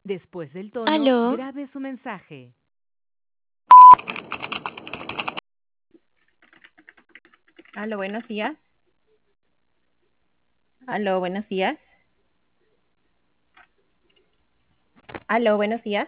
Después del tono, Aló, grabe su mensaje. Aló, buenos días. Aló, buenos días. Aló, buenos días.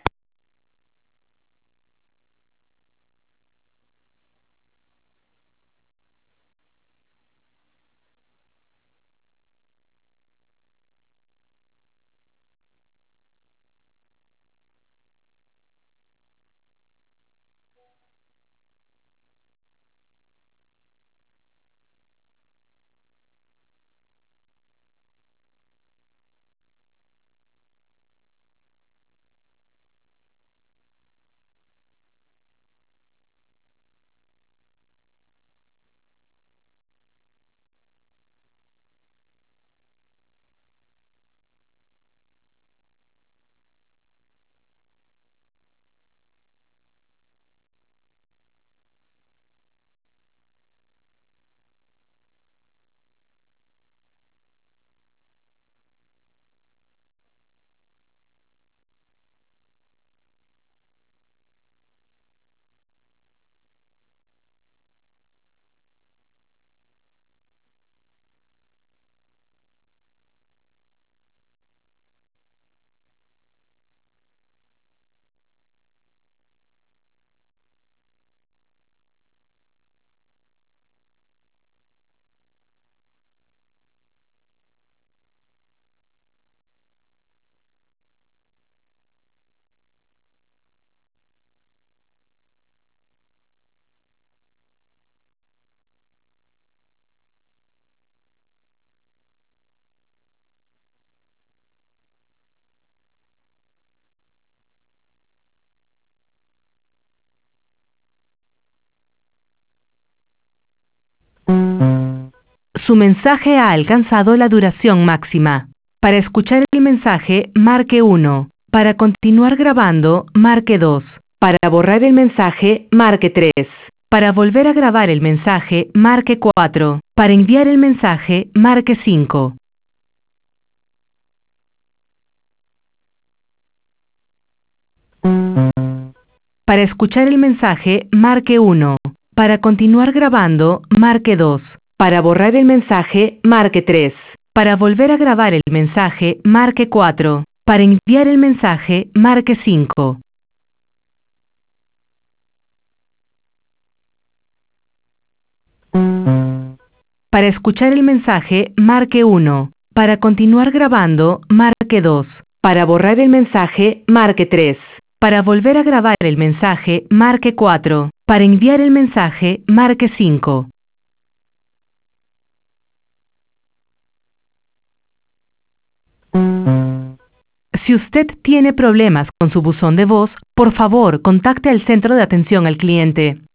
Su mensaje ha alcanzado la duración máxima. Para escuchar el mensaje, marque 1. Para continuar grabando, marque 2. Para borrar el mensaje, marque 3. Para volver a grabar el mensaje, marque 4. Para enviar el mensaje, marque 5. Para escuchar el mensaje, marque 1. Para continuar grabando, marque 2. Para borrar el mensaje, marque 3. Para volver a grabar el mensaje, marque 4. Para enviar el mensaje, marque 5. Para escuchar el mensaje, marque 1. Para continuar grabando, marque 2. Para borrar el mensaje, marque 3. Para volver a grabar el mensaje, marque 4. Para enviar el mensaje, marque 5. Si usted tiene problemas con su buzón de voz, por favor, contacte al centro de atención al cliente.